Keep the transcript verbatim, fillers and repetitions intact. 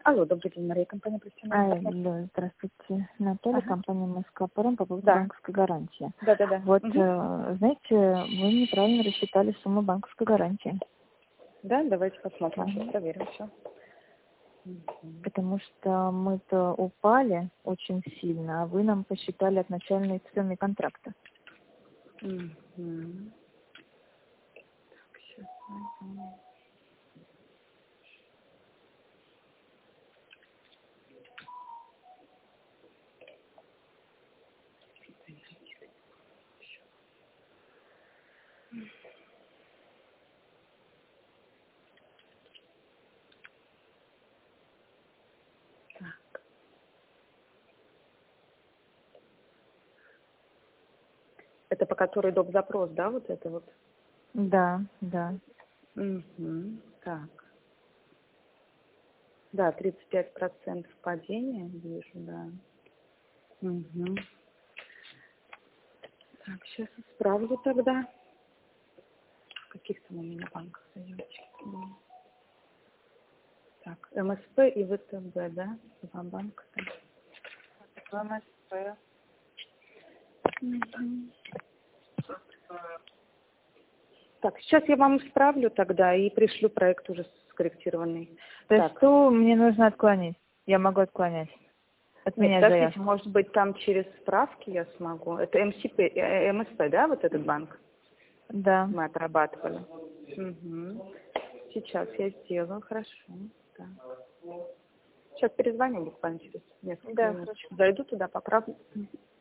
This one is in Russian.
Алло, добрый день, Мария, компания А, профессиональная. да, здравствуйте, Наталья, Ага. компания Москва Паром по поводу Да. банковской гарантии. Да, да, да. Вот, Мгм. э, знаете, вы неправильно рассчитали сумму банковской гарантии. Да, давайте посмотрим, Мгм. сейчас проверим все. Потому что мы-то упали очень сильно, а вы нам посчитали от начальной цены контракта. Мгм. Так, сейчас найдем. Так. Это по которой доп. Запрос, да, вот это вот? Да, да. Угу. Так. Да, тридцать пять процентов падения вижу, да. Угу. Так, сейчас исправлю тогда. В каких там у меня банках заемчики? Так, МСП и ВТБ, да? Два банка. МСП. Мгм. Так, сейчас я вам исправлю тогда и пришлю проект уже скорректированный. То есть Так, что мне нужно отклонить? Я могу отклонять. нет, Отменять подождите, заявку. может быть, там через справки я смогу. Это МСП, э, МСП, да, вот этот банк Да. мы отрабатывали? Угу. Сейчас я сделаю, хорошо. Так. Сейчас перезвоню буквально через несколько Да, минут. хорошо. Зайду туда, поправлю.